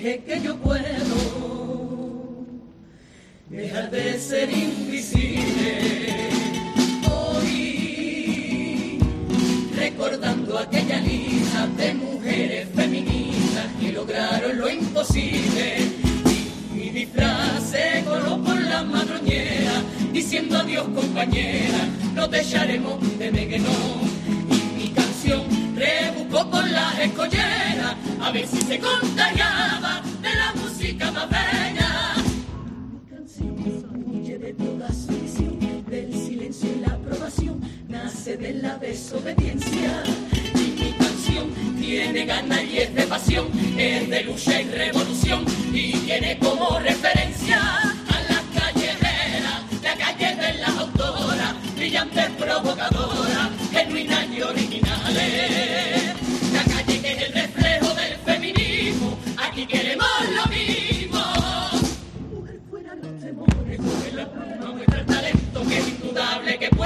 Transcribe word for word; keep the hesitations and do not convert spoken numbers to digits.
dije que yo puedo dejar de ser invisible. Hoy, recordando aquella lista de mujeres feministas que lograron lo imposible, y mi disfraz se coló por la madroñera, diciendo adiós compañera, no te echaremos de Meguenón. Y mi canción rebuscó por la escollera, a ver si se contagiaba de la música más bella. Mi canción huye de toda sumisión, del silencio y la aprobación, nace de la desobediencia. Y mi canción tiene ganas y es de pasión, es de lucha y revolución, y tiene como referencia a las callejeras, la calle de las autoras, brillantes, provocadoras, genuinas y originales. La calle que es el reflejo del feminismo, aquí queremos lo mismo. Mujer fuera los temores, mujer la pluma, muestra el talento que es indudable que